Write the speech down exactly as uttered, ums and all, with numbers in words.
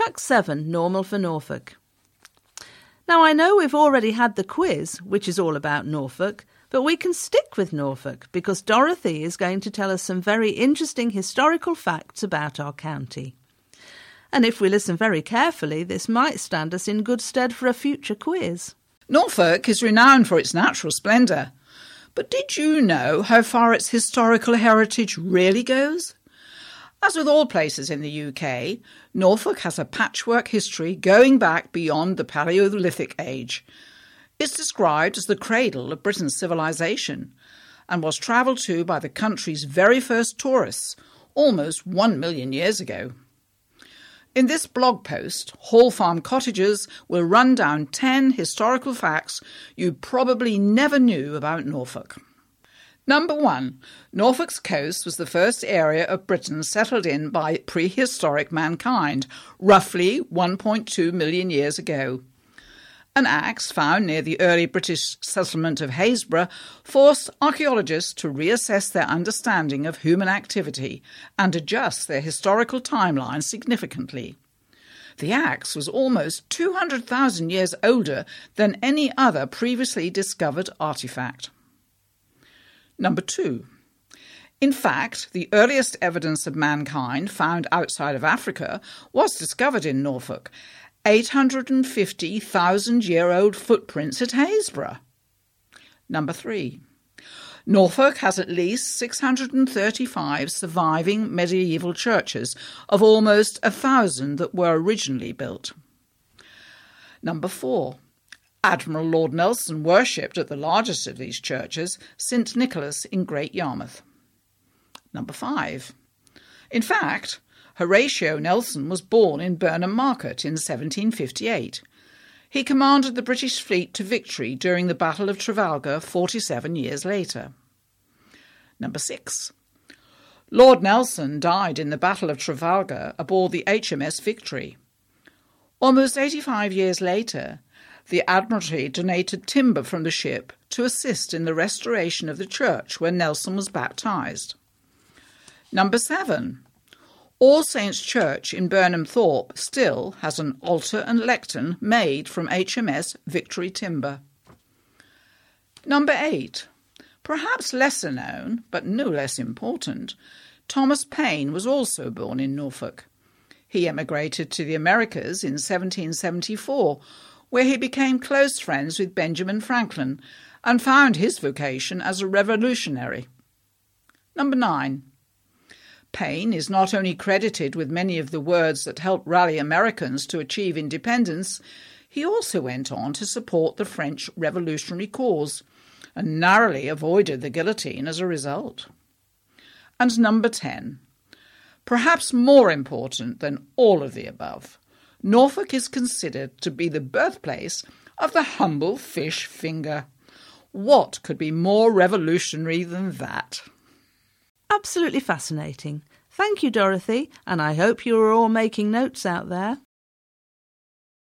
Fact seven, normal for Norfolk. Now, I know we've already had the quiz, which is all about Norfolk, but we can stick with Norfolk because Dorothy is going to tell us some very interesting historical facts about our county. And if we listen very carefully, this might stand us in good stead for a future quiz. Norfolk is renowned for its natural splendour. But did you know how far its historical heritage really goes? As with all places in the U K, Norfolk has a patchwork history going back beyond the Paleolithic age. It's described as the cradle of Britain's civilization and was travelled to by the country's very first tourists almost one million years ago. In this blog post, Hall Farm Cottagers will run down ten historical facts you probably never knew about Norfolk. Number one, Norfolk's coast was the first area of Britain settled in by prehistoric mankind, roughly one point two million years ago. An axe found near the early British settlement of Haysborough forced archaeologists to reassess their understanding of human activity and adjust their historical timeline significantly. The axe was almost two hundred thousand years older than any other previously discovered artefact. Number two. In fact, the earliest evidence of mankind found outside of Africa was discovered in Norfolk, eight hundred fifty thousand year old footprints at Haysborough. Number three. Norfolk has at least six hundred thirty-five surviving medieval churches of almost a thousand that were originally built. Number four. Admiral Lord Nelson worshipped at the largest of these churches, Saint Nicholas in Great Yarmouth. Number five. In fact, Horatio Nelson was born in Burnham Market in seventeen fifty-eight. He commanded the British fleet to victory during the Battle of Trafalgar forty-seven years later. Number six. Lord Nelson died in the Battle of Trafalgar aboard the H M S Victory. Almost eighty-five years later, the Admiralty donated timber from the ship to assist in the restoration of the church where Nelson was baptised. Number seven. All Saints' Church in Burnham Thorpe still has an altar and lectern made from H M S Victory timber. Number eight. Perhaps lesser known, but no less important, Thomas Paine was also born in Norfolk. He emigrated to the Americas in seventeen seventy-four, where he became close friends with Benjamin Franklin and found his vocation as a revolutionary. Number nine. Paine is not only credited with many of the words that helped rally Americans to achieve independence, he also went on to support the French revolutionary cause and narrowly avoided the guillotine as a result. And number ten. Perhaps more important than all of the above, Norfolk is considered to be the birthplace of the humble fish finger. What could be more revolutionary than that? Absolutely fascinating. Thank you, Dorothy, and I hope you are all making notes out there.